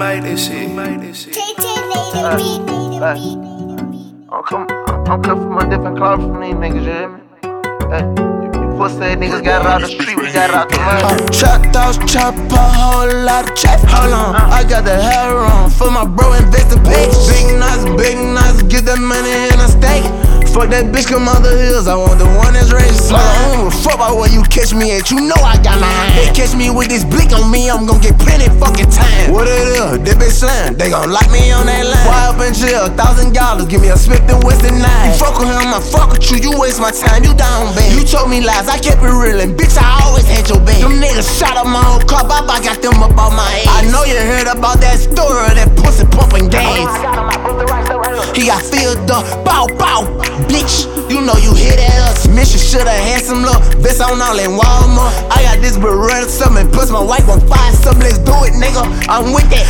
made this shit. I'm coming from a different cloth from these niggas, you hear me? You pussy niggas got it out the street, we got it out the money. Trap house, chop a whole lot of trap. Hold on, I got the hair on for my bro, invest in pigs. Big nuts, get that money in a steak. Fuck that bitch, come out the hills, I want the one that's ready to slide. I don't give a fuck about where you catch me at, you know I got my hand. They catch me with this blick on me, I'm gon' get plenty fucking time. What it is, they bitch slam, they gon' lock me on that line. Why up in jail, $1,000, give me a Smith & Wesson 9. You fuck with him, I fuck with you, you waste my time, you down bad. You told me lies, I kept it real, and bitch, I always had your back. Them niggas shot up my whole car, I got them up on my head. I know you heard about that story, that pussy pumping games. He got filled up, bow, bitch. You know you hit at us. Mission shoulda had some luck. Best on all in Walmart. I got this Beretta something, plus my wife on fire something. Let's do it, nigga. I'm with that.